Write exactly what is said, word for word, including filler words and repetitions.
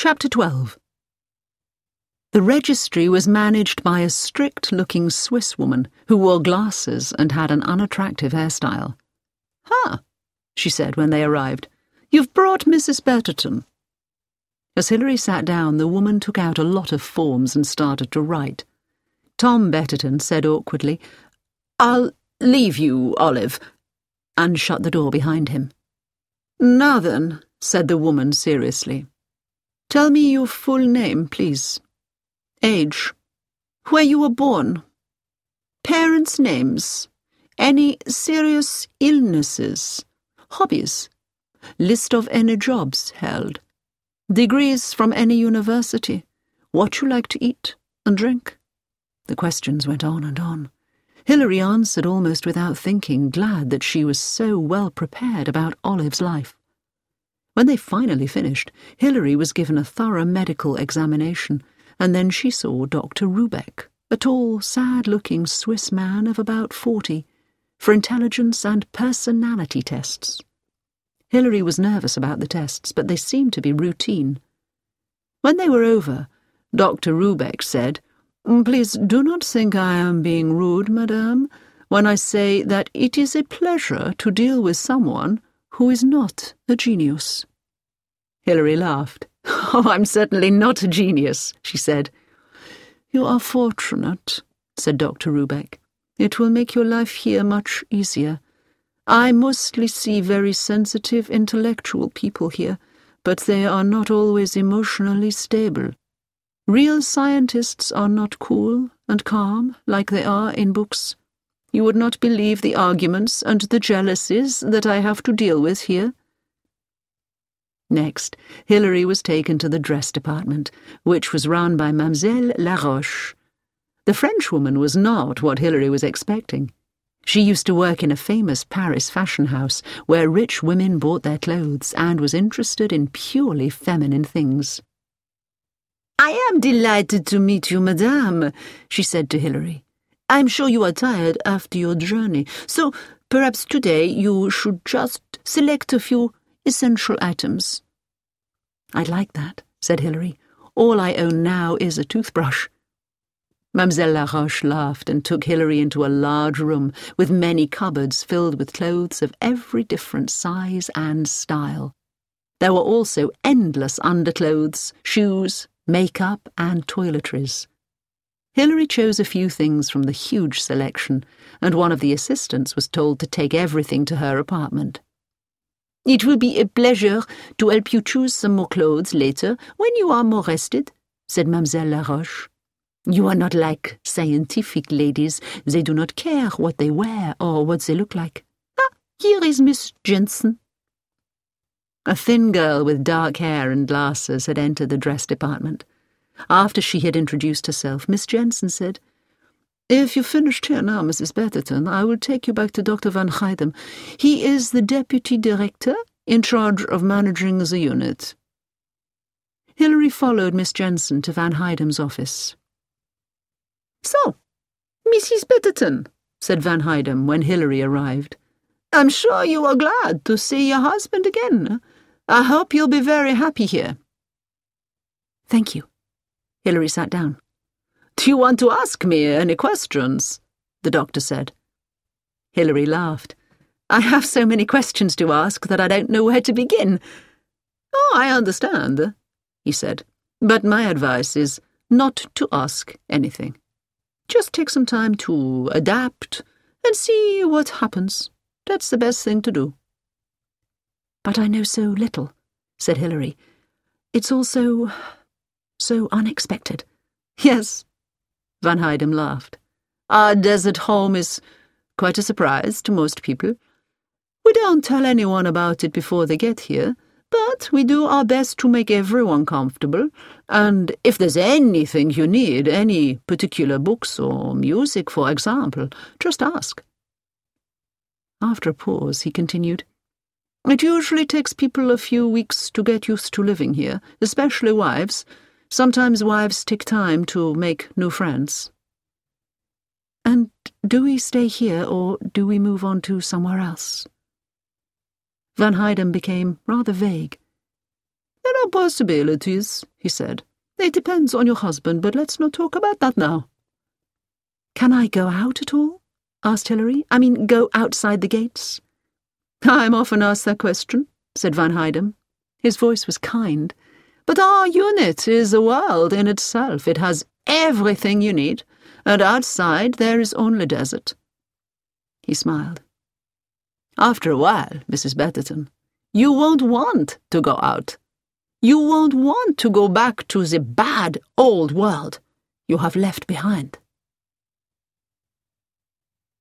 Chapter twelve. The registry was managed by a strict-looking Swiss woman who wore glasses and had an unattractive hairstyle. "Ha," she said when they arrived. "You've brought Missus Betterton." As Hilary sat down, the woman took out a lot of forms and started to write. Tom Betterton said awkwardly, "I'll leave you, Olive," and shut the door behind him. "Now then," said the woman seriously. "Tell me your full name, please. Age. Where you were born. Parents' names. Any serious illnesses. Hobbies. List of any jobs held. Degrees from any university. What you like to eat and drink." The questions went on and on. Hilary answered almost without thinking, glad that she was so well prepared about Olive's life. When they finally finished, Hilary was given a thorough medical examination, and then she saw Doctor Rubeck, a tall, sad-looking Swiss man of about forty, for intelligence and personality tests. Hilary was nervous about the tests, but they seemed to be routine. When they were over, Doctor Rubeck said, "Please do not think I am being rude, madame, when I say that it is a pleasure to deal with someone who is not a genius." Hilary laughed. "Oh, I'm certainly not a genius," she said. "You are fortunate," said Doctor Rubeck. "It will make your life here much easier. I mostly see very sensitive, intellectual people here, but they are not always emotionally stable. Real scientists are not cool and calm like they are in books. You would not believe the arguments and the jealousies that I have to deal with here." Next, Hilary was taken to the dress department, which was run by Mademoiselle Laroche. The Frenchwoman was not what Hilary was expecting. She used to work in a famous Paris fashion house where rich women bought their clothes and was interested in purely feminine things. "I am delighted to meet you, madame," she said to Hilary. "I'm sure you are tired after your journey, so perhaps today you should just select a few essential items." "I'd like that," said Hilary. "All I own now is a toothbrush." Mademoiselle Laroche laughed and took Hilary into a large room with many cupboards filled with clothes of every different size and style. There were also endless underclothes, shoes, makeup, and toiletries. Hilary chose a few things from the huge selection, and one of the assistants was told to take everything to her apartment. "It will be a pleasure to help you choose some more clothes later, when you are more rested," said Mademoiselle Laroche. "You are not like scientific ladies. They do not care what they wear or what they look like. Ah, here is Miss Jensen." A thin girl with dark hair and glasses had entered the dress department. After she had introduced herself, Miss Jensen said, "If you've finished here now, Missus Betterton, I will take you back to Doctor Van Heidem. He is the deputy director in charge of managing the unit." Hilary followed Miss Jensen to Van Heidem's office. "So, Missus Betterton," said Van Heidem when Hilary arrived. "I'm sure you are glad to see your husband again. I hope you'll be very happy here." "Thank you." Hilary sat down. "Do you want to ask me any questions?" the doctor said. Hilary laughed. "I have so many questions to ask that I don't know where to begin." "Oh, I understand," he said. "But my advice is not to ask anything. Just take some time to adapt and see what happens. That's the best thing to do." "But I know so little," said Hilary. "It's all so, so unexpected." "Yes," Van Heidem laughed. "Our desert home is quite a surprise to most people. We don't tell anyone about it before they get here, but we do our best to make everyone comfortable, and if there's anything you need, any particular books or music, for example, just ask." After a pause, he continued, "It usually takes people a few weeks to get used to living here, especially wives. Sometimes wives take time to make new friends." "And do we stay here, or do we move on to somewhere else?" Van Heidem became rather vague. There are possibilities, he said. It depends on your husband, but let's not talk about that now. Can I go out at all? Asked Hilary. I mean, go outside the gates? I'm often asked that question, said Van Heydem. His voice was kind. But our unit is a world in itself. It has everything you need, and outside there is only desert. He smiled. After a while, Missus Betterton, you won't want to go out. You won't want to go back to the bad old world you have left behind.